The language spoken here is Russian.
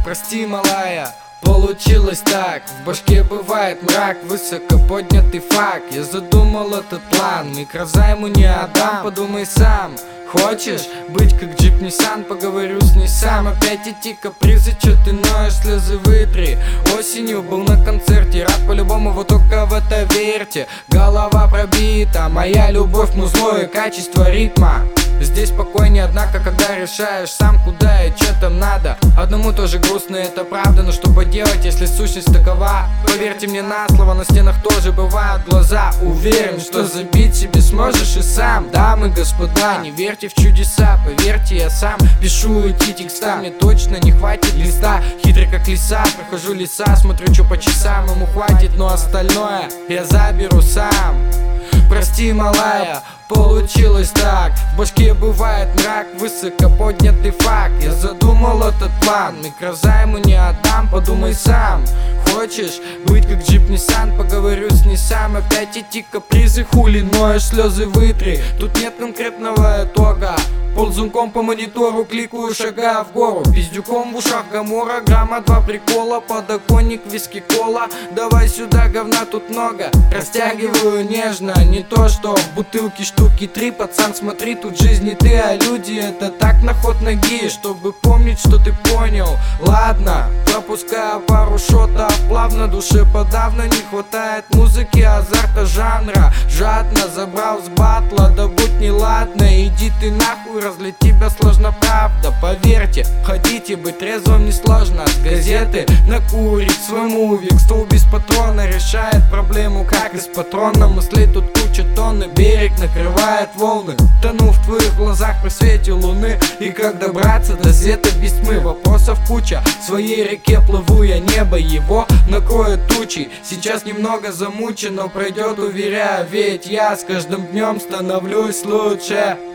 Прости, малая, получилось так. В башке бывает мрак, высоко поднятый факт. Я задумал этот план, микрозайму не отдам. Подумай сам, хочешь быть как джип Nissan? Поговорю с ней сам. Опять эти капризы, чё ты ноешь, слезы вытри. Осенью был на концерте, рад по-любому, вот только в это верьте. Голова пробита, моя любовь музло и качество ритма. Здесь спокойнее, однако, когда решаешь сам, куда и чё там надо. Одному тоже грустно, это правда, но что поделать, если сущность такова? Поверьте мне на слово, на стенах тоже бывают глаза. Уверен, что забить себе сможешь и сам. Дамы, господа, не верьте в чудеса, поверьте, я сам пишу эти текста. Мне точно не хватит листа, хитрый как лиса. Прохожу леса, смотрю, чё по часам. Ему хватит, но остальное я заберу сам. Прости, малая, получилось так. В башке бывает мрак, высоко поднятый факт. Я задумал этот план, микрозайму не отдам. Подумай сам, хочешь быть как джип Nissan? Поговорю с ней сам. Опять эти капризы, хули ноешь, слезы вытри. Тут нет конкретного итога. Ползунком по монитору кликаю, шага в гору. Пиздюком в ушах гамора, грамма 2 прикола. Подоконник, виски, кола. Давай сюда, говна тут много. Растягиваю нежно, не то что в бутылке штуки 3. Пацан, смотри, тут жизнь не ты, а люди. Это так на ход ноги, чтобы помнить, что ты понял. Ладно, пропускаю пару шотов плавно, душе подавно не хватает музыки, азарта, жанра. Жадно забрал с батла, да будь неладно. Иди ты нахуй, разлить тебя сложно, правда. Поверьте, хотите быть трезвым несложно. С газеты накурить свой мувик. Стол без патрона решает проблему, как из патрона. Мыслей тут куча тонны, берег накрывает волны. Тону в твоих глазах при свете луны. И как добраться до света без тьмы? Вопросов куча, в своей реке плыву я, небо его накроет тучи. Сейчас немного замучен, но пройдет, уверяю. Ведь я с каждым днем становлюсь лучше.